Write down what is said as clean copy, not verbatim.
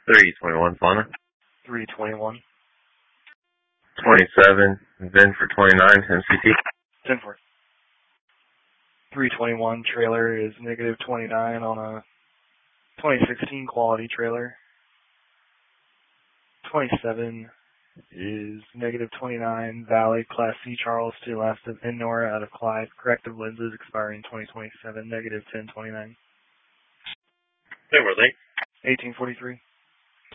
321 Fauna. 321. 27, VIN for 29, MCT. 10-4. 321 trailer is negative 29 on a 2016 quality trailer. 27 is negative 29 Valley Class C Charles to last of Innora out of Clyde. Corrective lenses expiring 2027, negative 1029. Hey, were they? 1843.